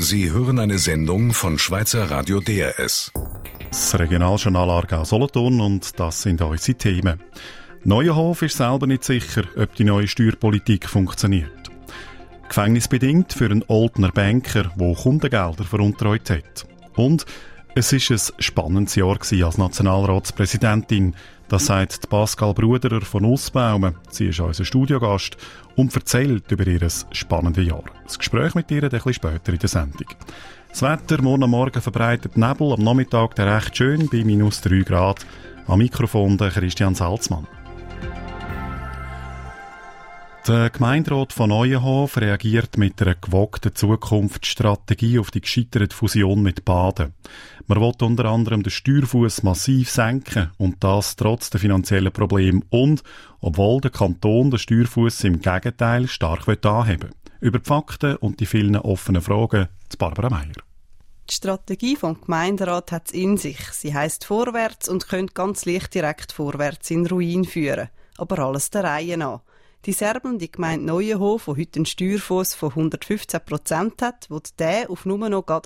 Sie hören eine Sendung von Schweizer Radio DRS. Das Regionaljournal Aargau-Solothurn und das sind unsere Themen. Neuenhof ist selber nicht sicher, ob die neue Steuerpolitik funktioniert. Gefängnisbedingt für einen Oltener Banker, der Kundengelder veruntreut hat. Und es war ein spannendes Jahr als Nationalratspräsidentin. Das sagt Pascal Bruderer von Nussbaumen. Sie ist unser Studiogast und erzählt über ihr spannendes Jahr. Das Gespräch mit ihr ein bisschen später in der Sendung. Das Wetter, morgen am Morgen verbreitet Nebel, am Nachmittag der recht schön bei -3 Grad. Am Mikrofon der Christian Salzmann. Der Gemeinderat von Neuenhof reagiert mit einer gewagten Zukunftsstrategie auf die gescheiterte Fusion mit Baden. Man will unter anderem den Steuerfuss massiv senken und das trotz der finanziellen Probleme und obwohl der Kanton den Steuerfuss im Gegenteil stark anheben will. Über die Fakten und die vielen offenen Fragen zu Barbara Meier. Die Strategie vom Gemeinderat hat es in sich. Sie heisst vorwärts und könnte ganz leicht direkt vorwärts in den Ruin führen. Aber alles der Reihe nach. Die serbelnde Gemeinde Neuenhof, die heute einen Steuerfuss von 115% hat, will den auf nur noch gerade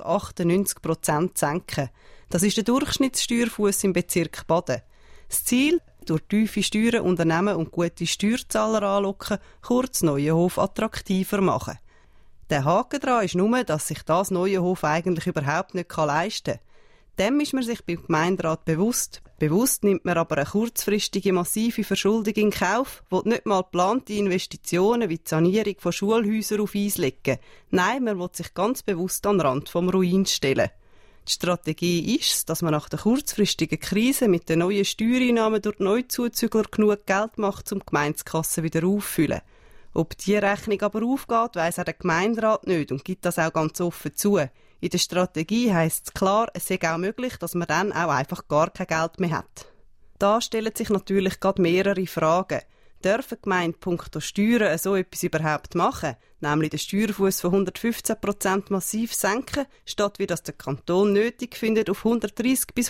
98% senken. Das ist der Durchschnittssteuerfuss im Bezirk Baden. Das Ziel, durch tiefe Steuern Unternehmen und gute Steuerzahler anlocken, kurz Neuenhof attraktiver machen. Der Haken daran ist nur, dass sich das Neuenhof eigentlich überhaupt nicht leisten kann. Dem ist man sich beim Gemeinderat bewusst. Bewusst nimmt man aber eine kurzfristige massive Verschuldung in Kauf, die nicht mal geplante Investitionen wie die Sanierung von Schulhäusern auf Eis legen. Nein, man will sich ganz bewusst an den Rand vom Ruin stellen. Die Strategie ist, dass man nach der kurzfristigen Krise mit den neuen Steuereinnahmen durch die Neuzuzügler genug Geld macht, um die Gemeindekasse wieder auffüllen. Ob die Rechnung aber aufgeht, weiss auch der Gemeinderat nicht und gibt das auch ganz offen zu. In der Strategie heisst es klar, es sei auch möglich, dass man dann auch einfach gar kein Geld mehr hat. Da stellen sich natürlich gerade mehrere Fragen. Dürfen Gemeinden punkto Steuern so etwas überhaupt machen? Nämlich den Steuerfuss von 115% massiv senken, statt wie das der Kanton nötig findet, auf 130 bis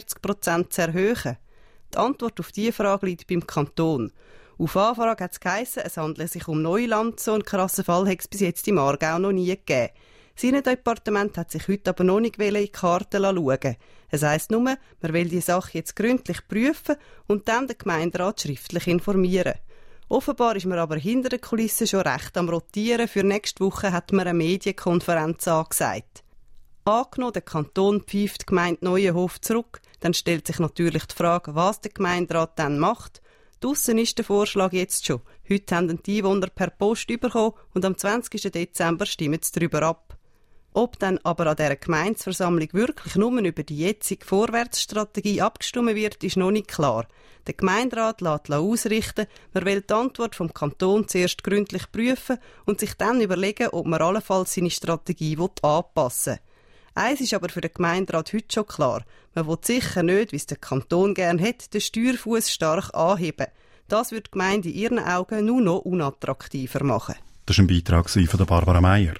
140% zu erhöhen? Die Antwort auf diese Frage liegt beim Kanton. Auf Anfrage hat es geheissen, es handle sich um Neuland, so einen krassen Fall hat es bis jetzt im Aargau noch nie gegeben. Sein Departement hat sich heute aber noch nicht in die Karten schauen. Es heisst nur, man will die Sache jetzt gründlich prüfen und dann den Gemeinderat schriftlich informieren. Offenbar ist man aber hinter den Kulissen schon recht am Rotieren. Für nächste Woche hat man eine Medienkonferenz angesagt. Angenommen, der Kanton pfeift die Gemeinde Neuenhof zurück, dann stellt sich natürlich die Frage, was der Gemeinderat dann macht. Draussen ist der Vorschlag jetzt schon. Heute haben die Einwohner per Post bekommen und am 20. Dezember stimmen sie darüber ab. Ob dann aber an dieser Gemeindeversammlung wirklich nur über die jetzige Vorwärtsstrategie abgestimmt wird, ist noch nicht klar. Der Gemeinderat lässt ausrichten, man will die Antwort vom Kanton zuerst gründlich prüfen und sich dann überlegen, ob man allenfalls seine Strategie anpassen will. Eins ist aber für den Gemeinderat heute schon klar. Man will sicher nicht, wie es der Kanton gerne hat, den Steuerfuss stark anheben. Das wird die Gemeinde in ihren Augen nur noch unattraktiver machen. Das war ein Beitrag von Barbara Meier.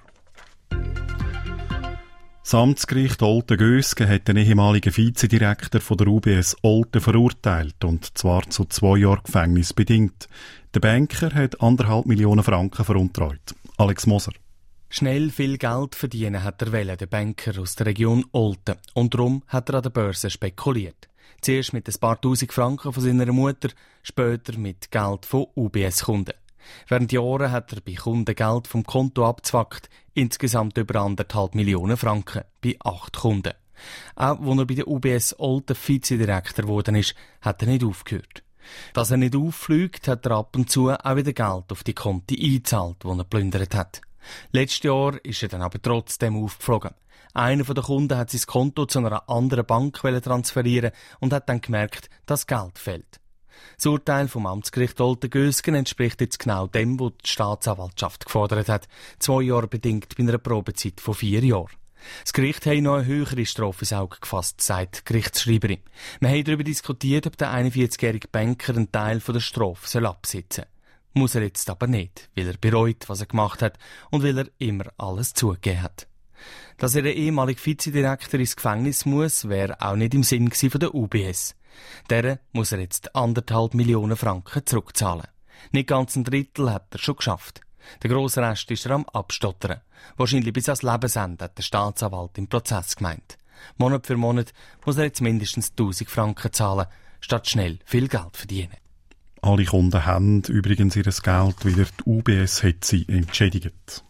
Das Amtsgericht Olten-Gösgen hat den ehemaligen Vizedirektor von der UBS Olten verurteilt, und zwar zu 2 Jahren Gefängnis bedingt. Der Banker hat 1,5 Millionen Franken veruntreut. Alex Moser. Schnell viel Geld verdienen hat er wollen, der Banker aus der Region Olten. Und darum hat er an der Börse spekuliert. Zuerst mit ein paar Tausend Franken von seiner Mutter, später mit Geld von UBS-Kunden. Während Jahren hat er bei Kunden Geld vom Konto abgezwackt, insgesamt über 1,5 Millionen Franken bei 8 Kunden. Auch als er bei der UBS Olten Vizedirektor geworden ist, hat er nicht aufgehört. Dass er nicht auffliegt, hat er ab und zu auch wieder Geld auf die Konten eingezahlt, die er geplündert hat. Letztes Jahr ist er dann aber trotzdem aufgeflogen. Einer der Kunden hat sein Konto zu einer anderen Bank transferieren und hat dann gemerkt, dass Geld fehlt. Das Urteil vom Amtsgericht Olten-Gösgen entspricht jetzt genau dem, was die Staatsanwaltschaft gefordert hat. 2 Jahre bedingt bei einer Probezeit von 4 Jahren. Das Gericht hat noch eine höhere Strafe ins Auge gefasst, sagt die Gerichtsschreiberin. Wir haben darüber diskutiert, ob der 41-jährige Banker einen Teil der Strafe absitzen soll. Muss er jetzt aber nicht, weil er bereut, was er gemacht hat und weil er immer alles zugegeben hat. Dass er der ehemalige Vizedirektor ins Gefängnis muss, wäre auch nicht im Sinn von der UBS. Deren muss er jetzt 1,5 Millionen Franken zurückzahlen. Nicht ganz ein Drittel hat er schon geschafft. Der grosse Rest ist er am Abstottern. Wahrscheinlich bis ans Lebensende, hat der Staatsanwalt im Prozess gemeint. Monat für Monat muss er jetzt mindestens 1000 Franken zahlen, statt schnell viel Geld verdienen. Alle Kunden haben übrigens ihr Geld wieder. Die UBS hat sie entschädigt.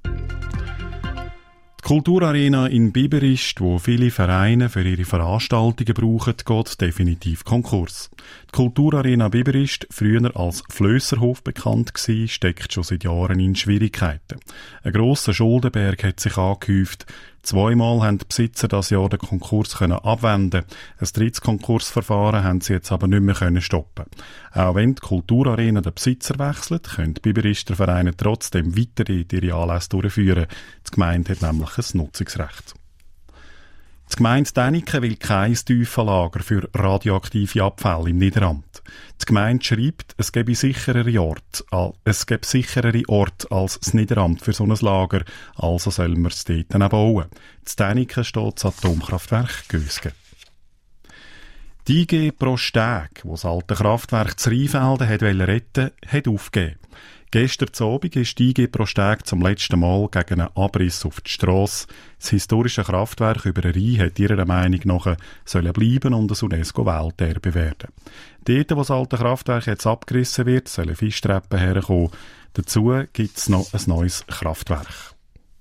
Die Kulturarena in Biberist, wo viele Vereine für ihre Veranstaltungen brauchen, geht definitiv Konkurs. Die Kulturarena Biberist, früher als Flösserhof bekannt gewesen, steckt schon seit Jahren in Schwierigkeiten. Ein grosser Schuldenberg hat sich angehäuft. Zweimal haben die Besitzer das Jahr den Konkurs abwenden. Ein drittes Konkursverfahren haben sie jetzt aber nicht mehr stoppen. Auch wenn die Kulturarena den Besitzer wechselt, können die Biberister Vereine trotzdem weiterhin ihre Anlässe durchführen. Die Gemeinde hat nämlich ein Nutzungsrecht. Die Gemeinde Däniken will kein Tiefenlager für radioaktive Abfälle im Niederamt. Die Gemeinde schreibt, es gebe sicherere Orte als das Niederamt für so ein Lager, also soll man es dort dann bauen. In Däniken steht das Atomkraftwerk Gösgen. Die IG pro Steg, wo das alte Kraftwerk zu Rheinfelden retten wollte, hat aufgegeben. Gestern Abend ist die IG pro Steg zum letzten Mal gegen einen Abriss auf die Strasse. Das historische Kraftwerk über den Rhein hat ihrer Meinung nach sollen bleiben und ein UNESCO-Welterbe werden. Dort, wo das alte Kraftwerk jetzt abgerissen wird, sollen Fischtreppen herkommen. Dazu gibt es noch ein neues Kraftwerk.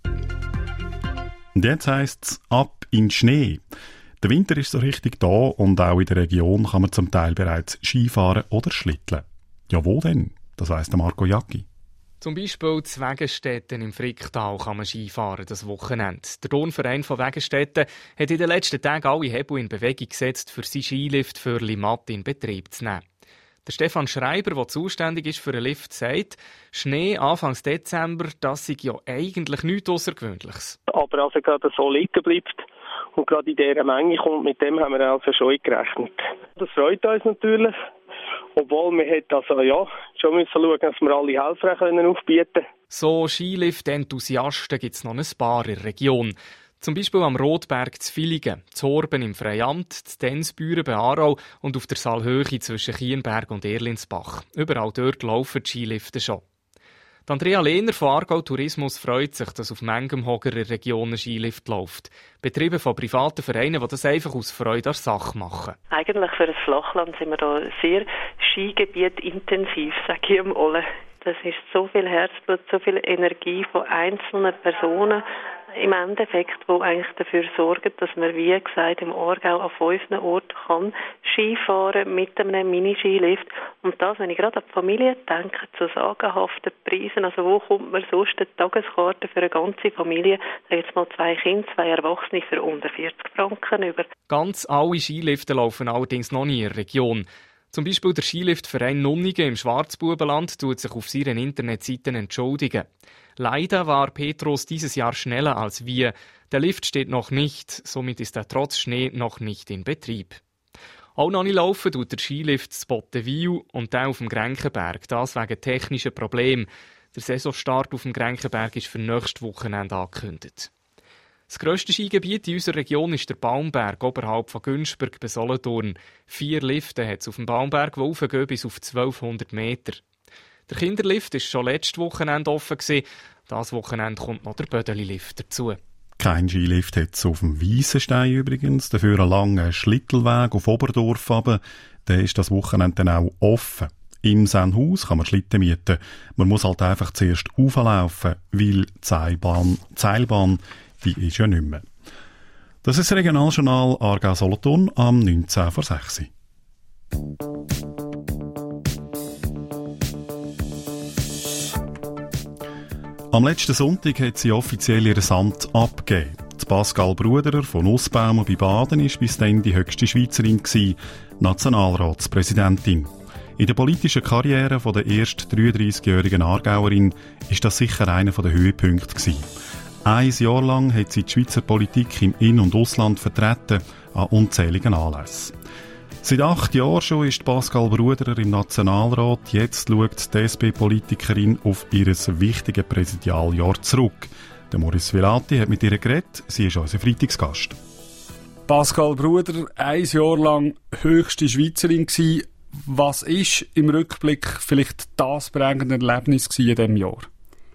Und jetzt heisst es ab in Schnee. Der Winter ist so richtig da und auch in der Region kann man zum Teil bereits Skifahren oder Schlitteln. Ja, wo denn? Das weiss der Marco Jacki. Zum Beispiel zu Wegenstetten im Fricktal kann man Skifahren das Wochenende. Der Turnverein von Wegenstetten hat in den letzten Tagen alle Hebel in Bewegung gesetzt, für seinen Skilift für Limmat in Betrieb zu nehmen. Der Stefan Schreiber, der zuständig ist für den Lift, sagt, Schnee Anfang Dezember, das sei ja eigentlich nichts Außergewöhnliches. Aber also gerade so liegen bleibt und gerade in dieser Menge kommt, mit dem haben wir also schon gerechnet. Das freut uns natürlich. Obwohl wir schon müssen schauen, dass wir alle Helfer aufbieten können. So Skilift-Enthusiasten gibt es noch ein paar in der Region. Zum Beispiel am Rotberg zu Villingen, zu Horben im Freiamt, zu Densbüren bei Aarau und auf der Saalhöhe zwischen Kienberg und Erlinsbach. Überall dort laufen die Skilifte schon. Andrea Lehner von Aargau Tourismus freut sich, dass auf manchem Hocker in der Region ein Skilift läuft. Betrieben von privaten Vereinen, die das einfach aus Freude an der Sache machen. Eigentlich für ein Flachland sind wir da sehr skigebietintensiv, sage ich mal. Das ist so viel Herzblut, so viel Energie von einzelnen Personen im Endeffekt, die eigentlich dafür sorgen, dass man, wie gesagt, im Aargau auf 5 Orten kann Skifahren mit einem Mini-Skilift. Und das, wenn ich gerade an die Familie denke, zu sagenhaften Preisen, also wo kommt man sonst eine Tageskarte für eine ganze Familie, da jetzt mal 2 Kinder, 2 Erwachsene für unter 40 Franken über. Ganz alle Skilifte laufen allerdings noch nie in der Region. Zum Beispiel der Skiliftverein Nunningen im Schwarzbubenland tut sich auf seinen Internetseiten entschuldigen. Leider war Petros dieses Jahr schneller als wir. Der Lift steht noch nicht, somit ist er trotz Schnee noch nicht in Betrieb. Auch noch nicht laufen tut der Skilift Spottenwil und der auf dem Grenkenberg, das wegen technischen Problemen. Der Saisonstart auf dem Grenkenberg ist für nächstes Wochenende angekündigt. Das grösste Skigebiet in unserer Region ist der Baumberg, oberhalb von Günzburg bei Solothurn. 4 Lifte hat es auf dem Baumberg, die raufgehen bis auf 1200 Meter. Der Kinderlift war schon letztes Wochenende offen. Dieses Wochenende kommt noch der Bödeli-Lift dazu. Kein Skilift hat es auf dem Weissenstein übrigens, dafür einen langen Schlittelweg auf Oberdorf runter. Der ist das Wochenende dann auch offen. Im Sennhaus kann man Schlitten mieten. Man muss halt einfach zuerst rauflaufen, weil die Seilbahn die ist ja nicht mehr. Das ist das Regionaljournal Aargau-Solothurn am 19:06. Am letzten Sonntag hat sie offiziell ihr Amt abgegeben. Die Pascal Bruderer von Nussbaumer bei Baden war bis dann die höchste Schweizerin, Nationalratspräsidentin. In der politischen Karriere der ersten 33-jährigen Aargauerin war das sicher einer der Höhepunkte gewesen. 1 Jahr lang hat sie die Schweizer Politik im In- und Ausland vertreten, an unzähligen Anlässen. Seit 8 Jahren schon ist Pascal Bruderer im Nationalrat. Jetzt schaut die SP-Politikerin auf ihr wichtiges Präsidialjahr zurück. Der Maurice Villati hat mit ihr geredet. Sie ist unser Freitagsgast. Pascal Bruderer, 1 Jahr lang höchste Schweizerin gewesen. Was ist im Rückblick vielleicht das prägende Erlebnis in diesem Jahr?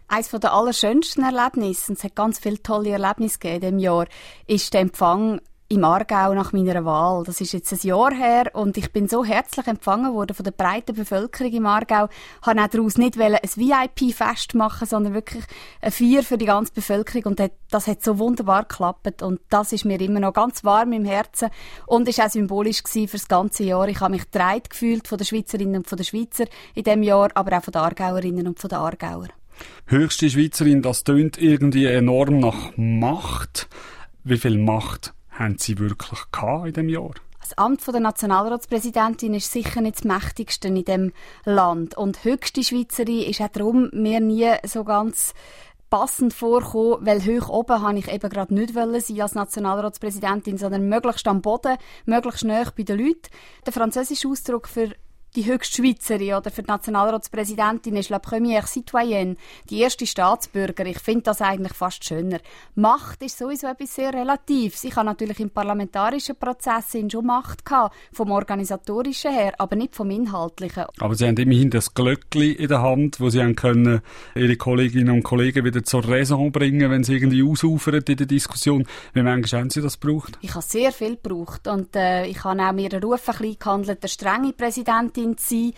Eines der allerschönsten Erlebnisse, und es hat ganz viele tolle Erlebnisse gegeben in diesem Jahr, ist der Empfang im Aargau nach meiner Wahl. Das ist jetzt ein Jahr her und ich bin so herzlich empfangen worden von der breiten Bevölkerung im Aargau. Ich wollte auch daraus nicht ein VIP-Fest machen, sondern wirklich eine Feier für die ganze Bevölkerung und das hat so wunderbar geklappt und das ist mir immer noch ganz warm im Herzen und ist auch symbolisch gewesen für das ganze Jahr. Ich habe mich getragen gefühlt von den Schweizerinnen und von den Schweizer in diesem Jahr, aber auch von den Aargauerinnen und von den Aargauer. Höchste Schweizerin, das tönt irgendwie enorm nach Macht. Wie viel Macht haben Sie wirklich gehabt in diesem Jahr? Das Amt der Nationalratspräsidentin ist sicher nicht das mächtigste in diesem Land. Und höchste Schweizerin ist auch darum mir nie so ganz passend vorgekommen, weil hoch oben habe ich eben gerade nicht sein als Nationalratspräsidentin, sondern möglichst am Boden, möglichst nahe bei den Leuten. Der französische Ausdruck für die höchste Schweizerin oder für die Nationalratspräsidentin ist la première citoyenne, die erste Staatsbürger. Ich finde das eigentlich fast schöner. Macht ist sowieso etwas sehr Relatives. Ich habe natürlich im parlamentarischen Prozess schon Macht gehabt, vom Organisatorischen her, aber nicht vom Inhaltlichen. Aber Sie haben immerhin das Glöckli in der Hand, wo Sie haben können Ihre Kolleginnen und Kollegen wieder zur Raison bringen, wenn sie irgendwie ausufern in der Diskussion. Wie manchmal haben Sie das gebraucht? Ich habe sehr viel gebraucht und ich habe auch mir den Ruf ein bisschen gehandelt, der strenge Präsidentin zu sein.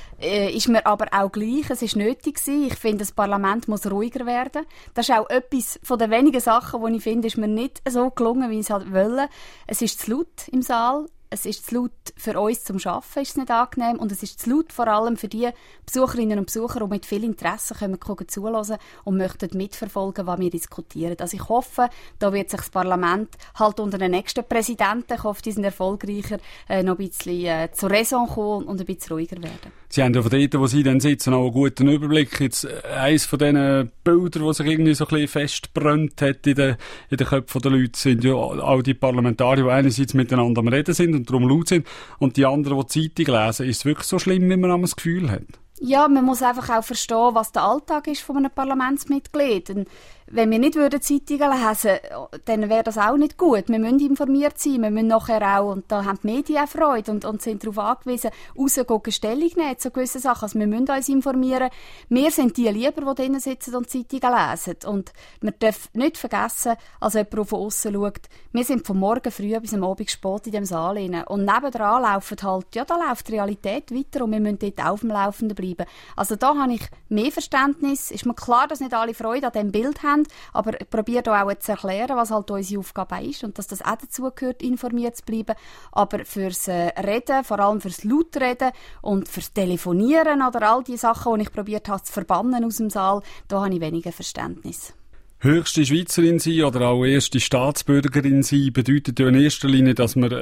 Ist mir aber auch gleich, es ist nötig gewesen. Ich finde, das Parlament muss ruhiger werden. Das ist auch etwas von den wenigen Sachen, die ich finde, ist mir nicht so gelungen, wie ich es halt wollte. Es ist zu laut im Saal. Es ist zu laut für uns zum Arbeiten, ist es nicht angenehm. Und es ist zu laut vor allem für die Besucherinnen und Besucher, die mit viel Interesse zuhören und möchten mitverfolgen, was wir diskutieren. Also ich hoffe, da wird sich das Parlament halt unter den nächsten Präsidenten, ich hoffe, die sind erfolgreicher, noch ein bisschen zur Raison kommen und ein bisschen ruhiger werden. Sie haben ja von dort, wo Sie dann sitzen, auch einen guten Überblick. Jetzt eines von diesen Bildern, die sich irgendwie so ein bisschen festgebrannt hat in den Köpfen der Leute, sind ja auch die Parlamentarier, die einerseits miteinander am Reden sind und darum laut sind, und die anderen, die die Zeitung lesen. Ist es wirklich so schlimm, wie man das Gefühl hat? Ja, man muss einfach auch verstehen, was der Alltag ist von einem Parlamentsmitglied. Und wenn wir nicht Zeitungen lesen würden, dann wäre das auch nicht gut. Wir müssen informiert sein, wir müssen nachher auch, und da haben die Medien auch Freude und sind darauf angewiesen, rausgehen, Stellung nehmen zu gewissen Sachen. Also wir müssen uns informieren. Wir sind die lieber, die drinnen sitzen und Zeitungen lesen. Und wir dürfen nicht vergessen, als jemand, der von aussen schaut, wir sind von morgen früh bis am Abend spät in dem Saal rein. Und nebendran läuft halt, ja, da läuft die Realität weiter und wir müssen dort auf dem Laufenden bleiben. Also da habe ich mehr Verständnis. Ist mir klar, dass nicht alle Freude an diesem Bild haben, aber ich probiere da auch zu erklären, was halt unsere Aufgabe ist und dass das auch dazu gehört, informiert zu bleiben. Aber fürs Reden, vor allem fürs Lautreden und fürs Telefonieren oder all die Sachen, die ich probiert habe zu verbannen aus dem Saal, da habe ich weniger Verständnis. Höchste Schweizerin sein oder auch erste Staatsbürgerin sein bedeutet ja in erster Linie, dass man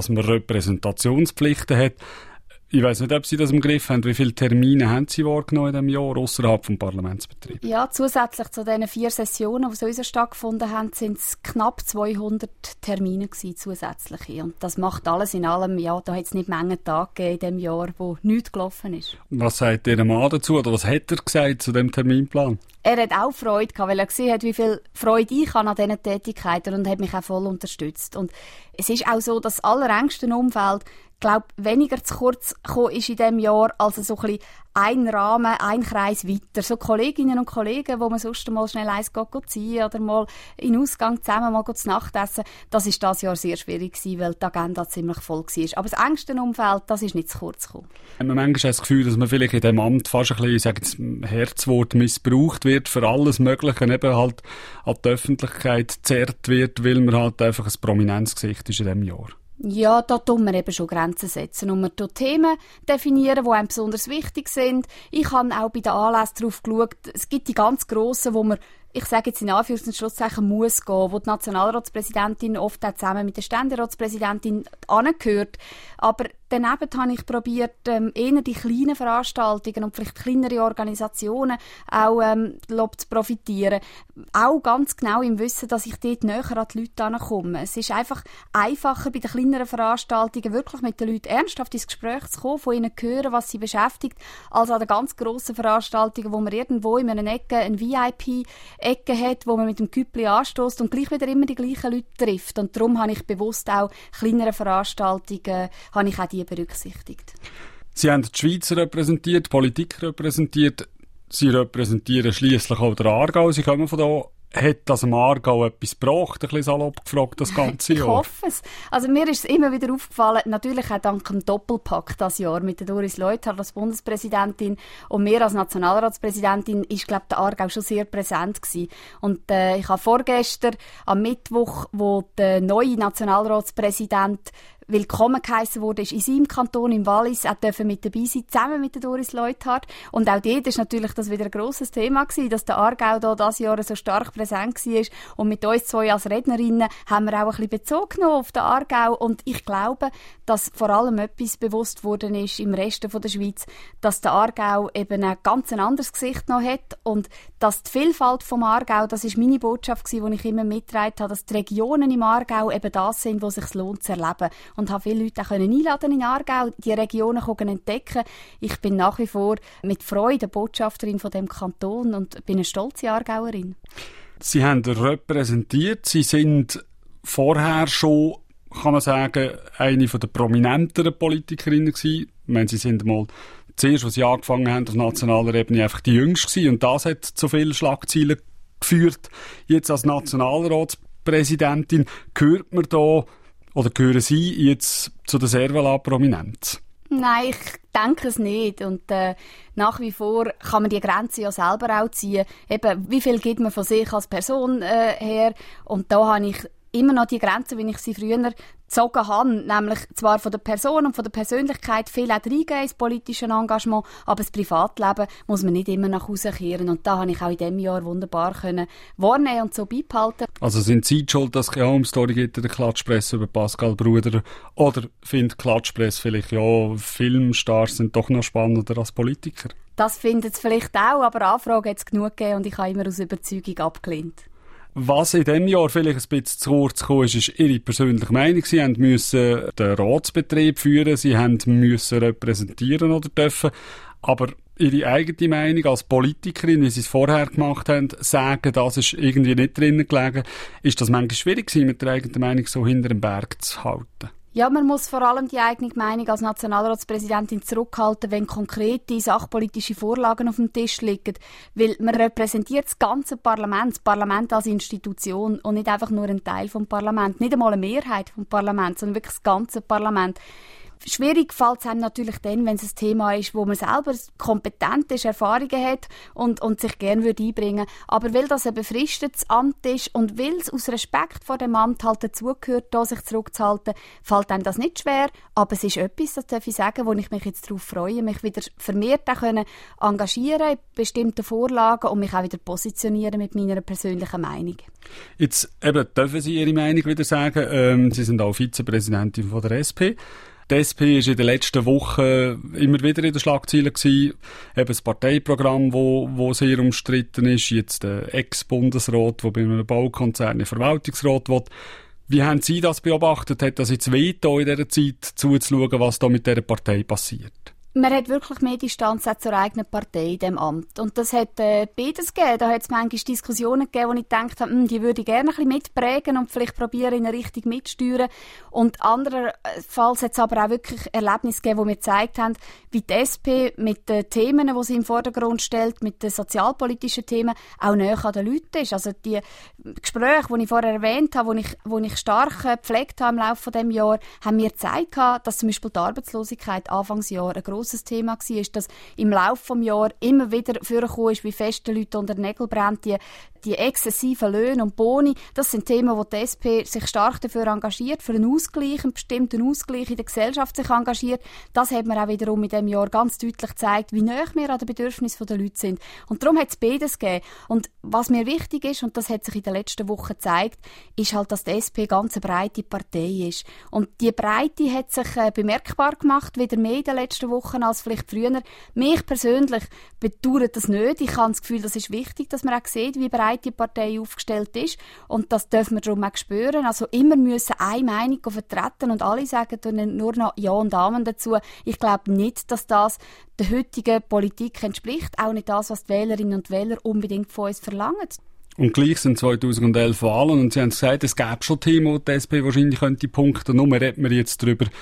Repräsentationspflichten hat. Ich weiss nicht, ob Sie das im Griff haben. Wie viele Termine haben Sie wahrgenommen in diesem Jahr ausserhalb vom Parlamentsbetrieb? Ja, zusätzlich zu diesen 4 Sessionen, die sowieso stattgefunden haben, sind es knapp 200 Termine gewesen, zusätzliche. Und das macht alles in allem, ja, da hat es nicht Menge Tage gegeben in diesem Jahr, wo nichts gelaufen ist. Was sagt Ihr Mann dazu, oder was hat er gesagt zu diesem Terminplan? Er hat auch Freude gehabt, weil er gesehen hat, wie viel Freude ich habe an diesen Tätigkeiten und hat mich auch voll unterstützt. Und es ist auch so, dass das allerengste Umfeld, glaube weniger zu kurz gekommen ist in diesem Jahr, als so ein bisschen ein Rahmen, ein Kreis weiter. So Kolleginnen und Kollegen, wo man sonst mal schnell eins ziehen oder mal in Ausgang zusammen mal zu Nacht essen, das ist dieses Jahr sehr schwierig gewesen, weil die Agenda ziemlich voll war. Aber das engste Umfeld, das ist nicht zu kurz gekommen. Man hat manchmal das Gefühl, dass man vielleicht in diesem Amt fast ein bisschen, ich sage jetzt, Herzwort missbraucht wird für alles Mögliche, eben halt an die Öffentlichkeit gezerrt wird, weil man halt einfach ein Prominenzgesicht ist in diesem Jahr. Ja, da tun wir eben schon Grenzen setzen und wir tun Themen definieren, die einem besonders wichtig sind. Ich habe auch bei den Anlässen darauf geschaut, es gibt die ganz grossen, wo man, ich sage jetzt in Anführungs- und Schlusszeichen, muss gehen, wo die Nationalratspräsidentin oft auch zusammen mit der Ständeratspräsidentin angehört. Aber daneben habe ich probiert, eher die kleinen Veranstaltungen und vielleicht kleinere Organisationen auch zu profitieren. Auch ganz genau im Wissen, dass ich dort näher an die Leute herankomme. Es ist einfach einfacher, bei den kleineren Veranstaltungen wirklich mit den Leuten ernsthaft ins Gespräch zu kommen, von ihnen zu hören, was sie beschäftigt, als an den ganz grossen Veranstaltungen, wo man irgendwo in einer Ecke ein VIP-Ecke hat, wo man mit dem Küppli anstößt und gleich wieder immer die gleichen Leute trifft. Und darum habe ich bewusst auch kleinere Veranstaltungen, berücksichtigt. Sie haben die Schweiz repräsentiert, die Politik repräsentiert. Sie repräsentieren schliesslich auch den Aargau. Sie kommen von da. Hat das am Aargau etwas gebracht? Ein bisschen salopp gefragt, das ganze Jahr. Ich hoffe es. Also mir ist es immer wieder aufgefallen, natürlich auch dank dem Doppelpack das Jahr mit der Doris Leuthard als Bundespräsidentin und mir als Nationalratspräsidentin ist, glaube ich, der Aargau schon sehr präsent gewesen. Und ich habe vorgestern am Mittwoch, wo der neue Nationalratspräsident willkommen geheissen wurde, ist in seinem Kanton, im Wallis, auch dürfen mit dabei sein, zusammen mit der Doris Leuthard. Und auch dort ist natürlich das wieder ein grosses Thema gewesen, dass der Aargau da dieses Jahr so stark präsent war. Und mit uns zwei als Rednerinnen haben wir auch ein bisschen Bezug genommen auf den Aargau. Und ich glaube, dass vor allem etwas bewusst worden ist im Rest der Schweiz, dass der Aargau eben ein ganz anderes Gesicht noch hat und dass die Vielfalt vom Aargau, das ist meine Botschaft gewesen, die ich immer mitgetragen habe, dass die Regionen im Aargau eben das sind, wo es sich lohnt zu erleben. Und habe viele Leute auch einladen in Aargau, die Regionen entdecken. Ich bin nach wie vor mit Freude Botschafterin von dem Kanton und bin eine stolze Aargauerin. Sie haben repräsentiert, Sie sind vorher schon, kann man sagen, eine der prominenteren Politikerinnen gewesen. Ich meine, Sie sind mal zuerst, als Sie angefangen haben, auf nationaler Ebene einfach die Jüngste gewesen und das hat zu vielen Schlagzeilen geführt. Jetzt als Nationalratspräsidentin gehört man da oder gehören Sie jetzt zu der Servala-Prominenz? Nein, ich denke es nicht. Und nach wie vor kann man die Grenze ja selber auch ziehen. Eben, wie viel gibt man von sich als Person her? Und da habe ich immer noch die Grenze, wie ich sie früher gezogen habe, nämlich zwar von der Person und von der Persönlichkeit viel auch reingeben ins politische Engagement, aber das Privatleben muss man nicht immer nach Hause kehren. Und da habe ich auch in diesem Jahr wunderbar können wahrnehmen und so beibehalten. Also sind Sie schuld, dass es keine Home-Story gibt in der Klatschpresse über Pascal Bruder? Oder findet Klatschpresse vielleicht, ja, Filmstars sind doch noch spannender als Politiker? Das findet es vielleicht auch, aber Anfragen hat es genug gegeben und ich habe immer aus Überzeugung abgelehnt. Was in diesem Jahr vielleicht ein bisschen zu kurz gekommen ist Ihre persönliche Meinung. Sie mussten den Ratsbetrieb führen, Sie mussten repräsentieren oder dürfen. Aber Ihre eigene Meinung als Politikerin, wie Sie es vorher gemacht haben, sagen, das ist irgendwie nicht drinnen gelegen. Ist das manchmal schwierig gewesen, mit der eigenen Meinung so hinter dem Berg zu halten? Ja, man muss vor allem die eigene Meinung als Nationalratspräsidentin zurückhalten, wenn konkrete sachpolitische Vorlagen auf dem Tisch liegen. Weil man repräsentiert das ganze Parlament, das Parlament als Institution und nicht einfach nur einen Teil vom Parlament. Nicht einmal eine Mehrheit vom Parlament, sondern wirklich das ganze Parlament. Schwierig fällt es einem natürlich dann, wenn es ein Thema ist, wo man selber kompetent ist, Erfahrungen hat und sich gerne einbringen würde. Aber weil das ein befristetes Amt ist und weil es aus Respekt vor dem Amt halt dazugehört, da sich zurückzuhalten, fällt einem das nicht schwer. Aber es ist etwas, das darf ich sagen, wo ich mich jetzt darauf freue, mich wieder vermehrt engagieren in bestimmten Vorlagen und mich auch wieder positionieren mit meiner persönlichen Meinung. Jetzt dürfen Sie Ihre Meinung wieder sagen. Sie sind auch Vizepräsidentin von der SP. Die SP war in den letzten Wochen immer wieder in den Schlagzeilen gewesen. Eben das Parteiprogramm, wo sehr umstritten ist. Jetzt der Ex-Bundesrat, der bei einem Baukonzern Verwaltungsrat will. Wie haben Sie das beobachtet? Hat das jetzt wehgetan in dieser Zeit, zuzuschauen, was da mit dieser Partei passiert? Man hat wirklich mehr Distanz zur eigenen Partei in diesem Amt. Und das hat beides gegeben. Da hat es manchmal Diskussionen gegeben, wo ich gedacht habe, die würde ich gerne ein bisschen mitprägen und vielleicht probieren, in eine Richtung mitzusteuern. Und andererseits hat es aber auch wirklich Erlebnisse gegeben, die mir gezeigt haben, wie die SP mit den Themen, die sie im Vordergrund stellt, mit den sozialpolitischen Themen, auch näher an den Leuten ist. Also die Gespräche, die ich vorher erwähnt habe, die ich stark gepflegt habe im Laufe dieses Jahres, haben mir gezeigt, dass zum Beispiel die Arbeitslosigkeit Anfangsjahr ein grosses Thema war, dass im Laufe des Jahres immer wieder vorgekommen ist, wie fest die Leute unter den Nägeln brennt, die exzessiven Löhne und Boni. Das sind Themen, wo die SP sich stark dafür engagiert, für einen Ausgleich, einen bestimmten Ausgleich in der Gesellschaft sich engagiert. Das hat man auch wiederum in diesem Jahr ganz deutlich gezeigt, wie nahe wir an den Bedürfnissen der Leute sind. Und darum hat es beides gegeben. Und was mir wichtig ist, und das hat sich in den letzten Wochen gezeigt, ist halt, dass die SP ganz eine breite Partei ist. Und die Breite hat sich bemerkbar gemacht, wieder mehr in den letzten Wochen als vielleicht früher. Mich persönlich bedauert das nicht. Ich habe das Gefühl, das ist wichtig, dass man auch sieht, wie breit die Partei aufgestellt ist. Und das dürfen wir darum auch spüren. Also immer müssen eine Meinung vertreten und alle sagen nur noch Ja und Amen dazu. Ich glaube nicht, dass das der heutigen Politik entspricht. Auch nicht das, was die Wählerinnen und Wähler unbedingt von uns verlangen. Und gleich sind 2011 Wahlen und Sie haben gesagt, es gäbe schon Themen, wo die SP wahrscheinlich könnte punkten. Nur reden wir jetzt darüber,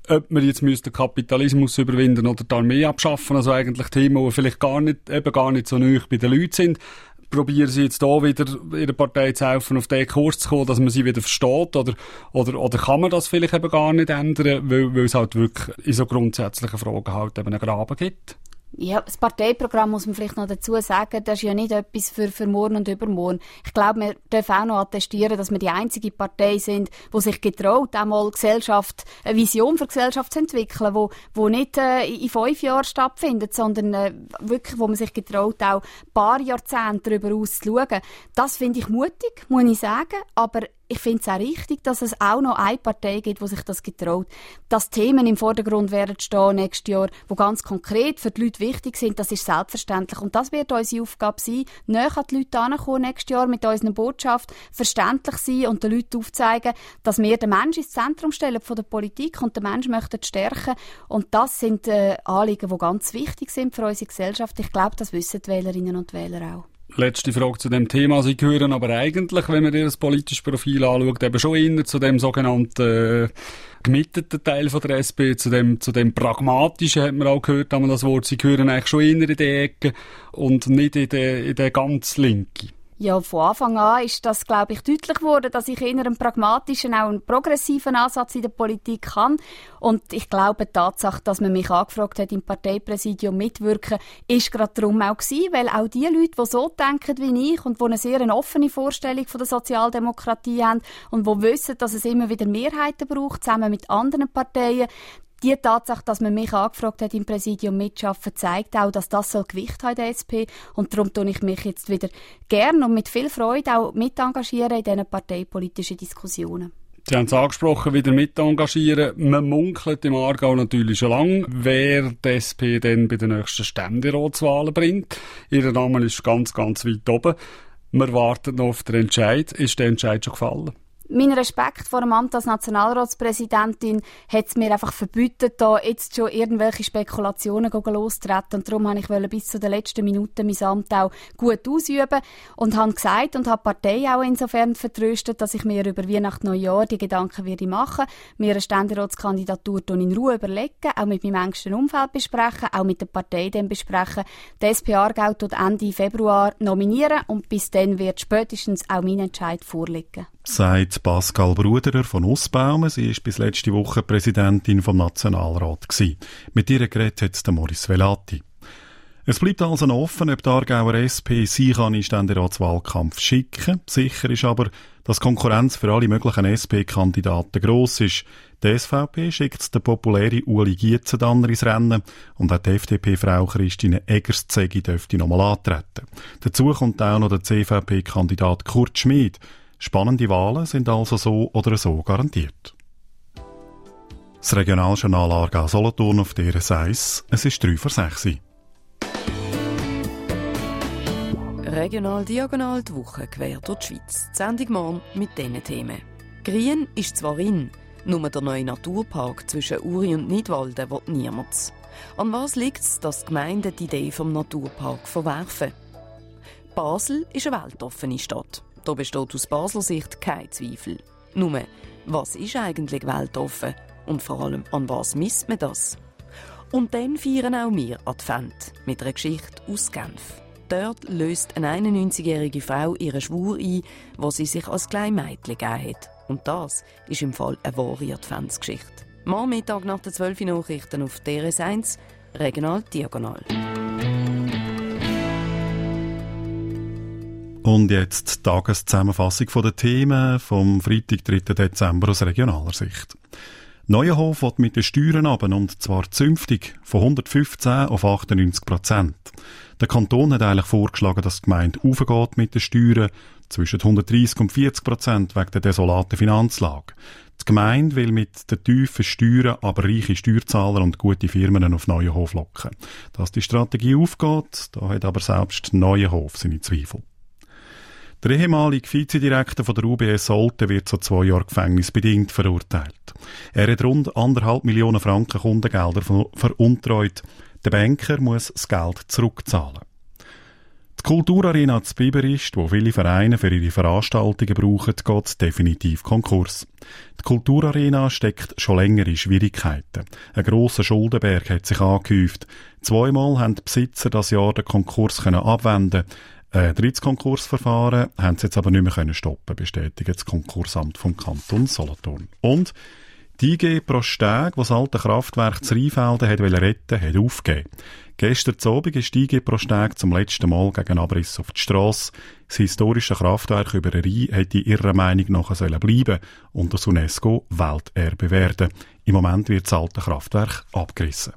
ob wir jetzt den Kapitalismus überwinden oder die Armee abschaffen, also eigentlich Themen, die vielleicht gar nicht so nahe bei den Leuten sind. Probieren sie jetzt da wieder in der Partei zu helfen, auf den Kurs zu kommen, dass man sie wieder versteht, oder kann man das vielleicht eben gar nicht ändern, weil es halt wirklich in so grundsätzlichen Fragen halt eben einen Graben gibt? Ja, das Parteiprogramm muss man vielleicht noch dazu sagen, das ist ja nicht etwas für morgen und übermorgen. Ich glaube, wir dürfen auch noch attestieren, dass wir die einzige Partei sind, die sich getraut, einmal eine Vision für die Gesellschaft zu entwickeln, wo nicht in 5 Jahren stattfindet, sondern wirklich, wo man sich getraut, auch ein paar Jahrzehnte darüber auszuschauen. Das finde ich mutig, muss ich sagen, aber ich finde es auch richtig, dass es auch noch eine Partei gibt, die sich das getraut. Dass Themen im Vordergrund werden stehen nächstes Jahr, die ganz konkret für die Leute wichtig sind, das ist selbstverständlich. Und das wird unsere Aufgabe sein, näher an die Leute herankommen nächstes Jahr mit unserer Botschaft, verständlich sein und den Leuten aufzeigen, dass wir den Menschen ins Zentrum stellen von der Politik und den Menschen möchten stärken. Und das sind Anliegen, die ganz wichtig sind für unsere Gesellschaft. Ich glaube, das wissen die Wählerinnen und Wähler auch. Letzte Frage zu dem Thema. Sie gehören aber eigentlich, wenn man ihr das politische Profil anschaut, eben schon eher zu dem sogenannten gemitteten Teil von der SP, zu dem pragmatischen, hat man auch gehört, haben wir das Wort. Sie gehören eigentlich schon eher in die Ecke und nicht in der ganz Linke. Ja, von Anfang an ist das, glaube ich, deutlich geworden, dass ich eher einen pragmatischen, auch einen progressiven Ansatz in der Politik habe. Und ich glaube, die Tatsache, dass man mich angefragt hat, im Parteipräsidium mitwirken, ist gerade darum auch gewesen, weil auch die Leute, die so denken wie ich und die eine sehr offene Vorstellung von der Sozialdemokratie haben und die wissen, dass es immer wieder Mehrheiten braucht, zusammen mit anderen Parteien, die Tatsache, dass man mich angefragt hat, im Präsidium mitzuarbeiten, zeigt auch, dass das Gewicht hat in der SP. Und darum tue ich mich jetzt wieder gern und mit viel Freude auch mit engagieren in diesen parteipolitischen Diskussionen. Sie haben es angesprochen, wieder mit engagieren. Man munkelt im Aargau natürlich schon lange, wer die SP dann bei den nächsten Ständeratswahlen bringt. Ihr Name ist ganz, ganz weit oben. Wir warten noch auf den Entscheid. Ist der Entscheid schon gefallen? Mein Respekt vor dem Amt als Nationalratspräsidentin hat es mir einfach verboten, da jetzt schon irgendwelche Spekulationen loszutreten. Und darum wollte ich bis zu den letzten Minuten mein Amt auch gut ausüben und habe gesagt und habe die Partei auch insofern vertröstet, dass ich mir über Weihnachten, Neujahr die Gedanken werde machen, mir eine Ständeratskandidatur in Ruhe überlegen, auch mit meinem engsten Umfeld besprechen, auch mit der Partei dann besprechen. Die SP Aargau wird Ende Februar nominieren und bis dann wird spätestens auch mein Entscheid vorliegen. Sagt Pascal Bruderer von Nussbaumen. Sie war bis letzte Woche Präsidentin vom Nationalrat gewesen. Mit ihr geredet hat der Maurice Velati. Es bleibt also noch offen, ob die Aargauer SP sich an den Ständeratswahlkampf schicken. Sicher ist aber, dass Konkurrenz für alle möglichen SP-Kandidaten gross ist. Die SVP schickt den populären Ueli Gietzendanner ins Rennen und auch die FDP-Frau Christine Eggerszegi dürfte nochmal antreten. Dazu kommt auch noch der CVP-Kandidat Kurt Schmid. Spannende Wahlen sind also so oder so garantiert. Das Regionaljournal Aargau-Solothurn auf DRS 1. Es ist 5:03. Regional diagonal die Woche quer durch die Schweiz. Die Sendung morgen mit diesen Themen. Grün ist zwar in, nur der neue Naturpark zwischen Uri und Nidwalden will niemand. An was liegt es, dass die Gemeinden die Idee vom Naturpark verwerfen? Basel ist eine weltoffene Stadt. Da besteht aus Basler Sicht kein Zweifel. Nur, was ist eigentlich weltoffen? Und vor allem, an was misst man das? Und dann feiern auch wir Advent mit einer Geschichte aus Genf. Dort löst eine 91-jährige Frau ihren Schwur ein, was sie sich als kleines Mädchen gegeben hat. Und das ist im Fall eine wahre Adventsgeschichte. Morgen Mittag nach den 12 Nachrichten auf DRS 1, Regional Diagonal. Und jetzt die Tageszusammenfassung der Themen vom Freitag, 3. Dezember aus regionaler Sicht. Neuenhof will mit den Steuern runter, und zwar zünftig von 115 auf 98%. Der Kanton hat eigentlich vorgeschlagen, dass die Gemeinde hochgeht mit den Steuern zwischen 130 und 40% wegen der desolaten Finanzlage. Die Gemeinde will mit den tiefen Steuern aber reiche Steuerzahler und gute Firmen auf Neuenhof locken. Dass die Strategie aufgeht, da hat aber selbst Neuenhof seine Zweifel. Der ehemalige Vizedirektor von der UBS Olten wird zu 2 Jahren gefängnisbedingt verurteilt. Er hat rund 1,5 Millionen Franken Kundengelder veruntreut. Der Banker muss das Geld zurückzahlen. Die Die Kulturarena zu Biberist, wo viele Vereine für ihre Veranstaltungen brauchen, geht definitiv Konkurs. Die Kulturarena steckt schon länger in Schwierigkeiten. Ein grosser Schuldenberg hat sich angehäuft. 2-mal haben die Besitzer das Jahr den Konkurs abwenden. Ein drittes Konkursverfahren haben sie jetzt aber nicht mehr stoppen, bestätigt das Konkursamt vom Kanton Solothurn. Und die IG Prostag, die das alte Kraftwerk zu Rheinfelden retten wollte, hat aufgegeben. Gestern Abend ist die IG Prostag zum letzten Mal gegen Abriss auf die Strasse. Das historische Kraftwerk über den Rhein hätte ihrer Meinung nach bleiben und das UNESCO-Welterbe werden. Im Moment wird das alte Kraftwerk abgerissen.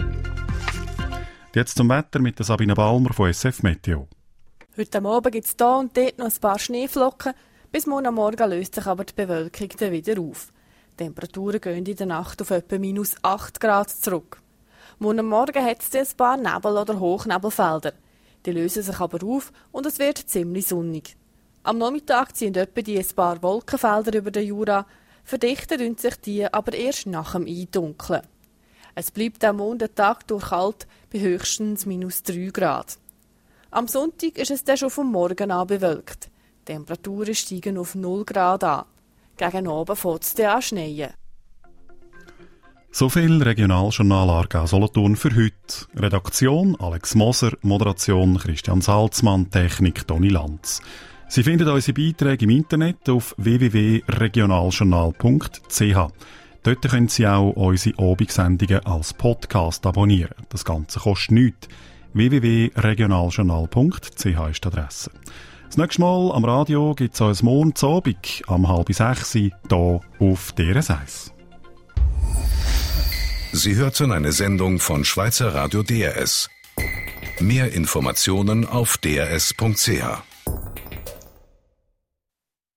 Jetzt zum Wetter mit der Sabine Balmer von SF Meteo. Heute Abend gibt es hier und dort noch ein paar Schneeflocken. Bis morgen Morgen löst sich aber die Bewölkung dann wieder auf. Die Temperaturen gehen in der Nacht auf etwa -8 Grad zurück. Morgen Morgen hat es ein paar Nebel- oder Hochnebelfelder. Die lösen sich aber auf und es wird ziemlich sonnig. Am Nachmittag ziehen etwa ein paar Wolkenfelder über den Jura. Verdichten sich die aber erst nach dem Eindunkeln. Es bleibt am Montag durch kalt bei höchstens -3 Grad. Am Sonntag ist es dann schon vom Morgen an bewölkt. Die Temperaturen steigen auf 0 Grad an. Gegen Abend fängt es dann an schneien. So viel Regionaljournal Aargau Solothurn für heute. Redaktion Alex Moser, Moderation Christian Salzmann, Technik Toni Lanz. Sie finden unsere Beiträge im Internet auf www.regionaljournal.ch. Dort können Sie auch unsere Abendsendungen als Podcast abonnieren. Das Ganze kostet nichts. www.regionaljournal.ch ist die Adresse. Das nächste Mal am Radio gibt es uns morgen zu Abend um 5:30 hier auf DRS 1. Sie hörten eine Sendung von Schweizer Radio DRS. Mehr Informationen auf drs.ch.